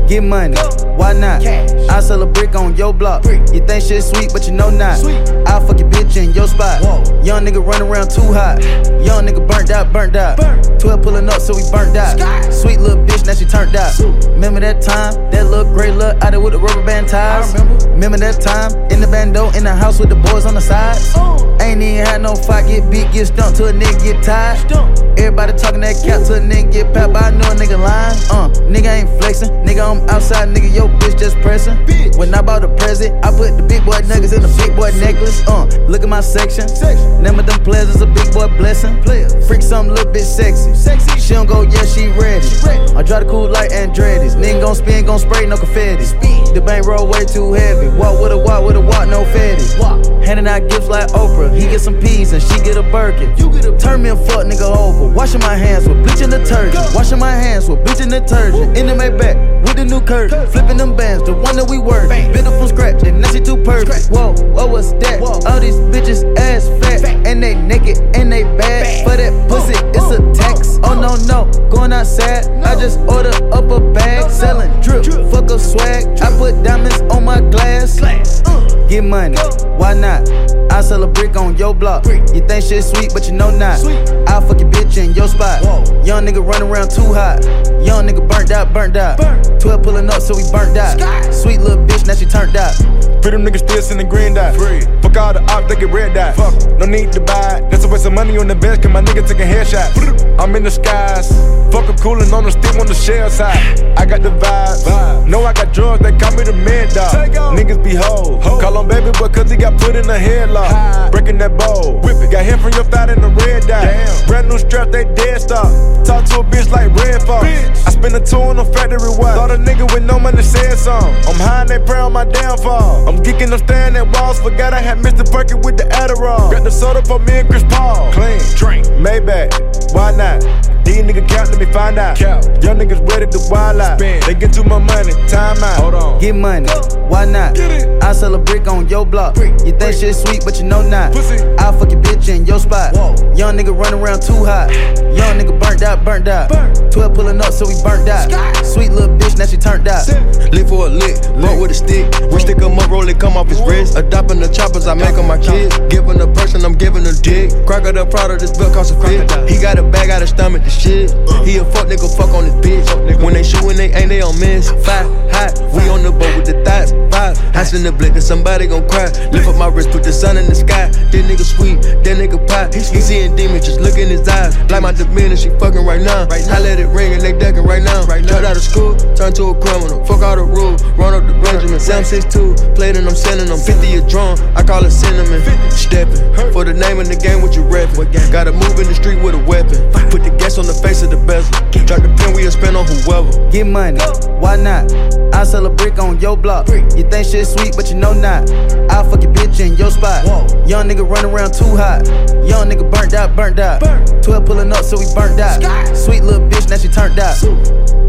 Get money, why not? I sell a brick on your block. You think shit sweet, but you know not. I'll fuck your bitch in your spot. Young nigga run around too hot. Young nigga burnt out. 12 pulling up, so we burnt out. Sweet little bitch, now she turned out. Remember that time? That little gray look out there with the rubber band ties. Remember that time? In the bando, in the house with the boys on the sides. Ain't even had no fight, get beat, get stumped till a nigga get tired. Everybody talking that cap till a nigga get papped, but I know a nigga lying. Nigga ain't flexing, nigga I'm outside, nigga your bitch just pressing. When I bought a present, I put the big boy nuggets in the big boy necklace. Look at my section. Name of them players is a big boy blessing. Freak something little bit sexy. She don't go, yeah, she ready. I drive the cool like Andretti's. Nigga gon' spin, gon' spray, no confetti. The bank roll way too heavy. Walk with a walk, no fatty. Handing out gifts like Oprah. He get some peas and she get a Birkin. Turn me a fuck nigga over. Washing my hands with bleach and detergent. Washing my hands with bleach and detergent. In the Maybach with the new curtain. Flipping them bands, the one that we work. Built up from scratch and now she too perfect. Whoa, what was that? All these bitches ass fat. And they naked and they bad. For that pussy, it's a tax. Oh no, going outside. I just order up a bag. Selling drip, fuck up swag. I put diamonds on my glass. Get money, why not? I sell a brick on your block. You think shit sweet, but you know not. I'll fuck your bitch in your spot. Young nigga run around too hot. Young nigga burnt out. 12 pulling up, so we burnt out. Sweet little bitch, now she turned out. Pretty niggas still sending green dot. Fuck all the ops, they get red dot. No need to buy it. That's a waste of money on the vest, cause my nigga taking headshots. I'm in the skies. Fuck a coolin' on the stick on the shell side. I got the vibes. Know I got drugs, they call me the mad dog. Niggas be hoes. Call him baby boy cause he got put in a headlock. Breaking that bowl. Got hit from your thigh in the red dot. Brand new strap, they dead stock. Talk to a bitch like Red Fox. I spend a two on a factory watch. Thought a nigga with no money said something. I'm high and they pray on my downfall. I'm geeking, I'm staring at walls. Forgot I had Mr. Perkin with the Adderall. Got the soda for me and Chris Paul. Clean, drink, Maybach, why not? These niggas count, let me find out. Young niggas ready to wild out. They get too much money, time out. Hold on. Get money, why not? I sell a brick on your block. You think shit sweet, but you know not. I'll fuck your bitch in your spot. Young nigga run around too hot. Young nigga burnt out. 12 pulling up, so we burnt out. Sweet little bitch, now she turned out. Lick for a lick, bought with a stick. We stick 'em up, roll it, come off his wrist. Adopting the choppers, I make 'em my kids. Giving a person, I'm giving a dick. Cracker the product, this belt cost a fit. He got a bag out of stomach, the shit. He a fuck nigga, fuck on his bitch. When they shoot, when they ain't, they don't miss. Five hot, we on the boat with the thoughts. Five, house in the blick, and somebody gon' cry. Lift up my wrist, put the sun in the sky. That nigga sweet, that nigga pop. He seeing demons, just look in his eyes. Like my demeanor, she fucking right now. I let it ring and they decking right now. Dropped out of school, turned to a criminal. Fuck all the rules, run up the Benjamin. 762, played and I'm sending them 50 a drum. I call it cinnamon. Stepping for the name of the game, what you reppin'. Gotta move in the street with a weapon. Put the gas on the face of the bezel. Drop the pen, we'll spend on whoever. Get money, why not? I sell a brick on your block. You think shit sweet, but you know not. I'll fuck your bitch in your spot. Young nigga run around too hot. Young nigga burnt out. 12 pulling up, so we burnt out. Sweet little bitch, now she turned out.